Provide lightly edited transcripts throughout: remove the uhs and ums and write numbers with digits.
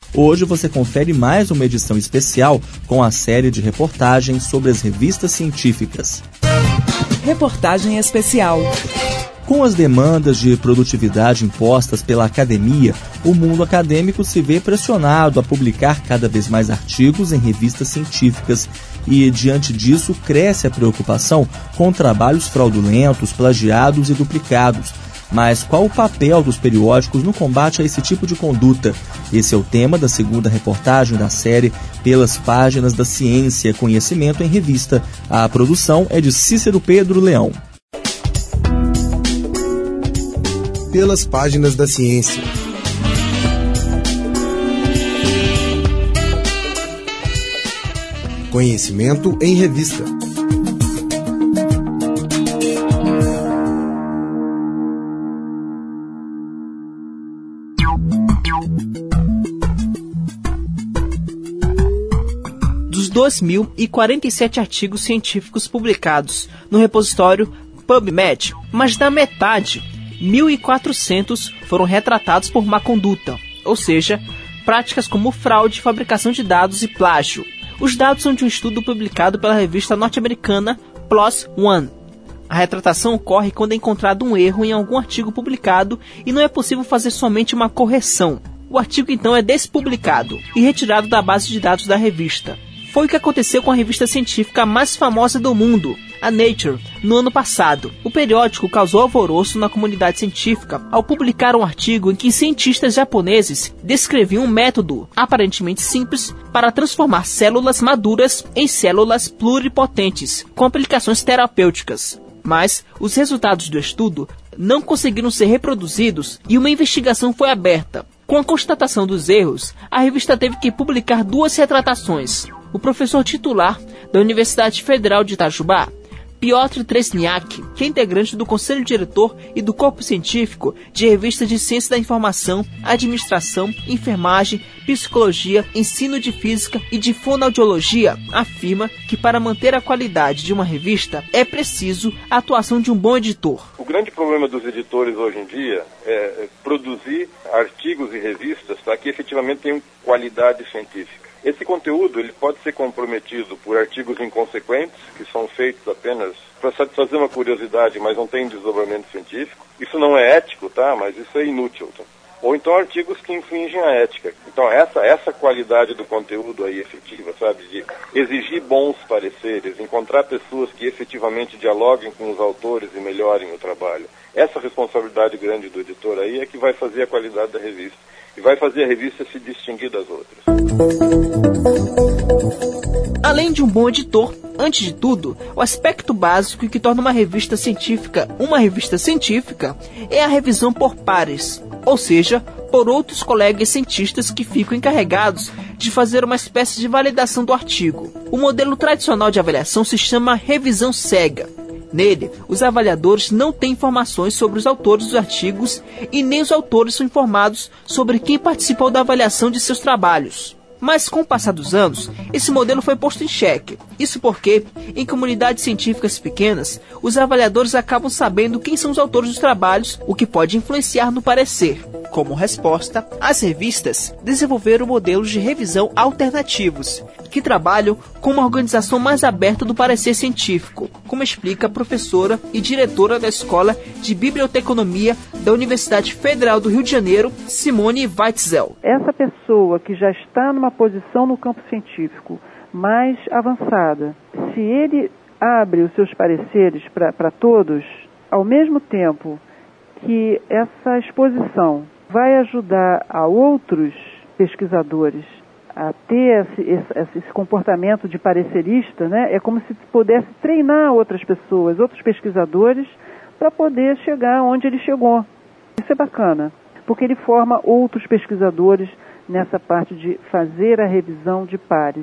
Hoje você confere mais uma edição especial com a série de reportagens sobre as revistas científicas. Reportagem especial. Com as demandas de produtividade impostas pela academia, o mundo acadêmico se vê pressionado a publicar cada vez mais artigos em revistas científicas e, diante disso, cresce a preocupação com trabalhos fraudulentos, plagiados e duplicados. Mas qual o papel dos periódicos no combate a esse tipo de conduta? Esse é o tema da segunda reportagem da série Pelas Páginas da Ciência, Conhecimento em Revista. A produção é de Cícero Pedro Leão. Pelas Páginas da Ciência. Conhecimento em Revista. Dos 2.047 artigos científicos publicados no repositório PubMed, mais da metade, 1.400, foram retratados por má conduta, ou seja, práticas como fraude, fabricação de dados e plágio. Os dados são de um estudo publicado pela revista norte-americana PLOS ONE. A retratação ocorre quando é encontrado um erro em algum artigo publicado e não é possível fazer somente uma correção. O artigo então é despublicado e retirado da base de dados da revista. Foi o que aconteceu com a revista científica mais famosa do mundo, a Nature, no ano passado. O periódico causou alvoroço na comunidade científica ao publicar um artigo em que cientistas japoneses descreviam um método aparentemente simples para transformar células maduras em células pluripotentes, com aplicações terapêuticas. Mas os resultados do estudo não conseguiram ser reproduzidos e uma investigação foi aberta. Com a constatação dos erros, a revista teve que publicar 2 retratações. O professor titular da Universidade Federal de Itajubá, Piotr Tresniak, que é integrante do Conselho Diretor e do Corpo Científico de revistas de Ciência da Informação, Administração, Enfermagem, Psicologia, Ensino de Física e de Fonoaudiologia, afirma que para manter a qualidade de uma revista é preciso a atuação de um bom editor. O grande problema dos editores hoje em dia é produzir artigos e revistas que efetivamente tenham qualidade científica. Esse conteúdo ele pode ser comprometido por artigos inconsequentes, que são feitos apenas para satisfazer uma curiosidade, mas não tem desdobramento científico. Isso não é ético, mas isso é inútil. Ou então artigos que infringem a ética. Então essa qualidade do conteúdo aí efetiva, de exigir bons pareceres, encontrar pessoas que efetivamente dialoguem com os autores e melhorem o trabalho. Essa responsabilidade grande do editor aí é que vai fazer a qualidade da revista. E vai fazer a revista se distinguir das outras. Além de um bom editor, antes de tudo, o aspecto básico que torna uma revista científica é a revisão por pares, ou seja, por outros colegas cientistas que ficam encarregados de fazer uma espécie de validação do artigo. O modelo tradicional de avaliação se chama revisão cega. Nele, os avaliadores não têm informações sobre os autores dos artigos e nem os autores são informados sobre quem participou da avaliação de seus trabalhos. Mas com o passar dos anos, esse modelo foi posto em xeque. Isso porque, em comunidades científicas pequenas, os avaliadores acabam sabendo quem são os autores dos trabalhos, o que pode influenciar no parecer. Como resposta, as revistas desenvolveram modelos de revisão alternativos, que trabalham com uma organização mais aberta do parecer científico, como explica a professora e diretora da Escola de Biblioteconomia da Universidade Federal do Rio de Janeiro, Simone Weitzel. Essa pessoa que já está numa posição no campo científico mais avançada, se ele abre os seus pareceres para todos, ao mesmo tempo que essa exposição vai ajudar a outros pesquisadores a ter esse comportamento de parecerista, é como se pudesse treinar outras pessoas, outros pesquisadores, para poder chegar onde ele chegou. Isso é bacana, porque ele forma outros pesquisadores nessa parte de fazer a revisão de pares.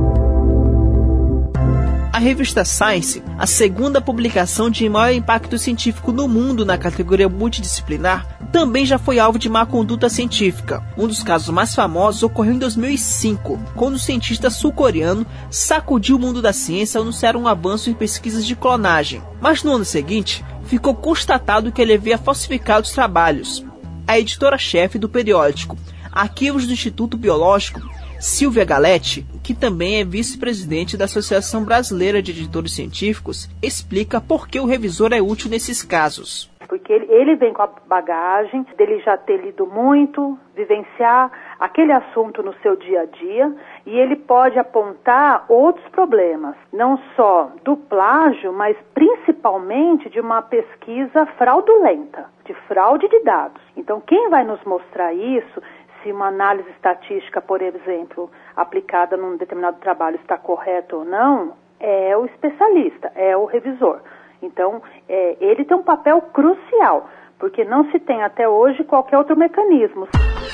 A revista Science, a segunda publicação de maior impacto científico no mundo na categoria multidisciplinar, também já foi alvo de má conduta científica. Um dos casos mais famosos ocorreu em 2005, quando o cientista sul-coreano sacudiu o mundo da ciência ao anunciar um avanço em pesquisas de clonagem. Mas no ano seguinte, ficou constatado que ele havia falsificado os trabalhos. A editora-chefe do periódico, Arquivos do Instituto Biológico, Silvia Galetti, que também é vice-presidente da Associação Brasileira de Editores Científicos, explica por que o revisor é útil nesses casos. Porque ele vem com a bagagem dele já ter lido muito, vivenciar aquele assunto no seu dia a dia, e ele pode apontar outros problemas, não só do plágio, mas principalmente de uma pesquisa fraudulenta, de fraude de dados. Então, quem vai nos mostrar isso, se uma análise estatística, por exemplo, aplicada num determinado trabalho está correta ou não, é o especialista, é o revisor. Então, ele tem um papel crucial, porque não se tem até hoje qualquer outro mecanismo.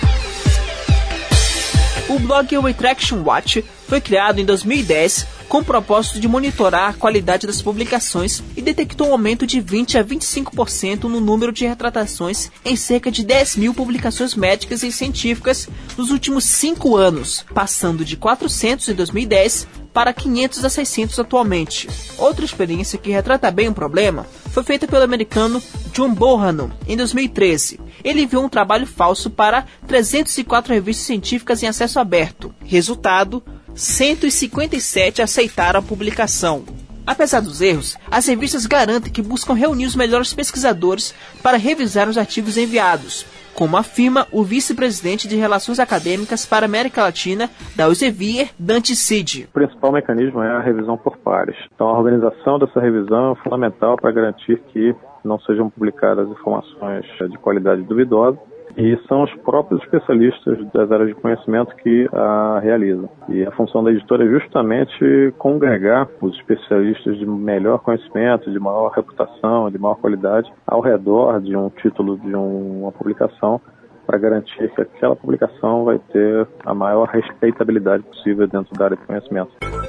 O blog Retraction Watch foi criado em 2010 com o propósito de monitorar a qualidade das publicações e detectou um aumento de 20 a 25% no número de retratações em cerca de 10 mil publicações médicas e científicas nos últimos 5 anos, passando de 400 em 2010 para 500 a 600 atualmente. Outra experiência que retrata bem o problema foi feita pelo americano John Bohannon em 2013. Ele enviou um trabalho falso para 304 revistas científicas em acesso aberto. Resultado, 157 aceitaram a publicação. Apesar dos erros, as revistas garantem que buscam reunir os melhores pesquisadores para revisar os artigos enviados, como afirma o vice-presidente de Relações Acadêmicas para a América Latina da Elsevier, Dante Cid. O principal mecanismo é a revisão por pares. Então, a organização dessa revisão é fundamental para garantir que não sejam publicadas informações de qualidade duvidosa, e são os próprios especialistas das áreas de conhecimento que a realizam. E a função da editora é justamente congregar os especialistas de melhor conhecimento, de maior reputação, de maior qualidade, ao redor de um título de uma publicação, para garantir que aquela publicação vai ter a maior respeitabilidade possível dentro da área de conhecimento.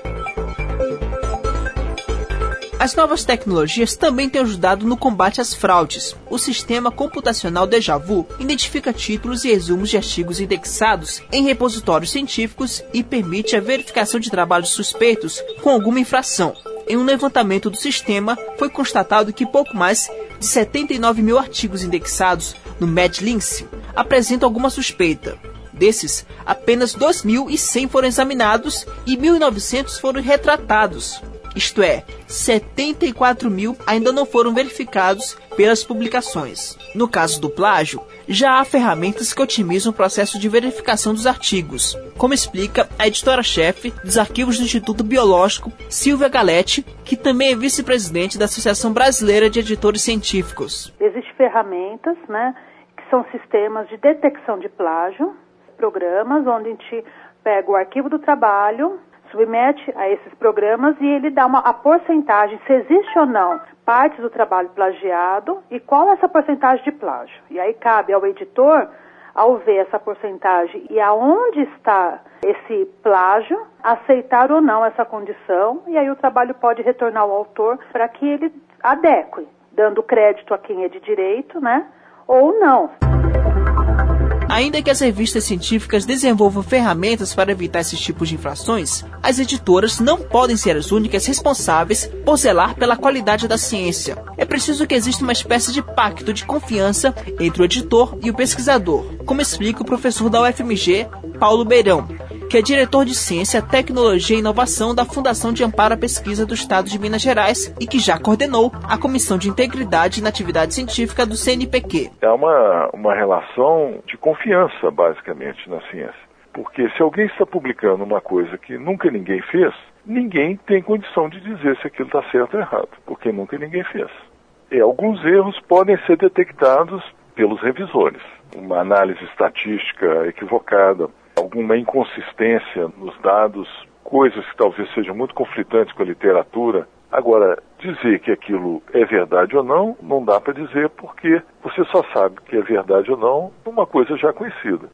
As novas tecnologias também têm ajudado no combate às fraudes. O sistema computacional Deja Vu identifica títulos e resumos de artigos indexados em repositórios científicos e permite a verificação de trabalhos suspeitos com alguma infração. Em um levantamento do sistema, foi constatado que pouco mais de 79 mil artigos indexados no MedLinks apresentam alguma suspeita. Desses, apenas 2.100 foram examinados e 1.900 foram retratados. Isto é, 74 mil ainda não foram verificados pelas publicações. No caso do plágio, já há ferramentas que otimizam o processo de verificação dos artigos, como explica a editora-chefe dos Arquivos do Instituto Biológico, Silvia Galetti, que também é vice-presidente da Associação Brasileira de Editores Científicos. Existem ferramentas, que são sistemas de detecção de plágio, programas onde a gente pega o arquivo do trabalho, submete a esses programas e ele dá a porcentagem, se existe ou não partes do trabalho plagiado e qual é essa porcentagem de plágio. E aí cabe ao editor, ao ver essa porcentagem e aonde está esse plágio, aceitar ou não essa condição, e aí o trabalho pode retornar ao autor para que ele adeque, dando crédito a quem é de direito, ou não. Ainda que as revistas científicas desenvolvam ferramentas para evitar esses tipos de infrações, as editoras não podem ser as únicas responsáveis por zelar pela qualidade da ciência. É preciso que exista uma espécie de pacto de confiança entre o editor e o pesquisador, como explica o professor da UFMG, Paulo Beirão, que é diretor de Ciência, Tecnologia e Inovação da Fundação de Amparo à Pesquisa do Estado de Minas Gerais e que já coordenou a Comissão de Integridade na Atividade Científica do CNPq. É uma relação de confiança, basicamente, na ciência. Porque se alguém está publicando uma coisa que nunca ninguém fez, ninguém tem condição de dizer se aquilo está certo ou errado, porque nunca ninguém fez. E alguns erros podem ser detectados pelos revisores. Uma análise estatística equivocada, alguma inconsistência nos dados, coisas que talvez sejam muito conflitantes com a literatura. Agora, dizer que aquilo é verdade ou não, não dá para dizer, porque você só sabe que é verdade ou não uma coisa já conhecida.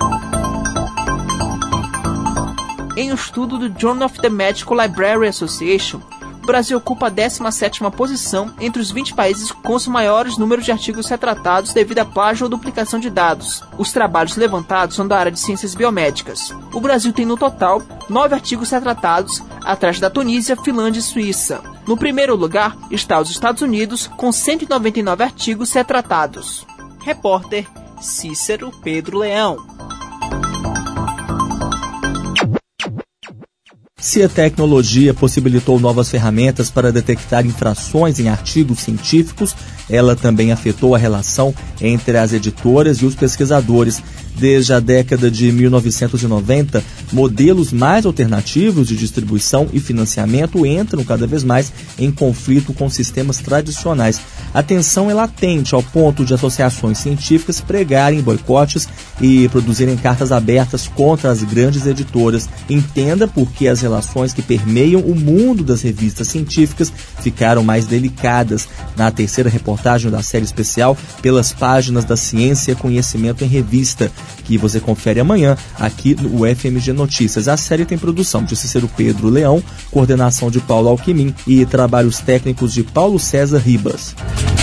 Em um estudo do Journal of the Medical Library Association, o Brasil ocupa a 17ª posição entre os 20 países com os maiores números de artigos retratados devido a plágio ou duplicação de dados. Os trabalhos levantados são da área de ciências biomédicas. O Brasil tem no total 9 artigos retratados, atrás da Tunísia, Finlândia e Suíça. No primeiro lugar está os Estados Unidos, com 199 artigos retratados. Repórter Cícero Pedro Leão. Se a tecnologia possibilitou novas ferramentas para detectar infrações em artigos científicos, ela também afetou a relação entre as editoras e os pesquisadores. Desde a década de 1990, modelos mais alternativos de distribuição e financiamento entram cada vez mais em conflito com sistemas tradicionais. A tensão é latente ao ponto de associações científicas pregarem boicotes e produzirem cartas abertas contra as grandes editoras. Entenda por que as relações que permeiam o mundo das revistas científicas ficaram mais delicadas. Na terceira reportagem da série especial Pelas Páginas da Ciência, Conhecimento em Revista, que você confere amanhã aqui no UFMG Notícias. A série tem produção de Cícero Pedro Leão, coordenação de Paulo Alquimim e trabalhos técnicos de Paulo César Ribas.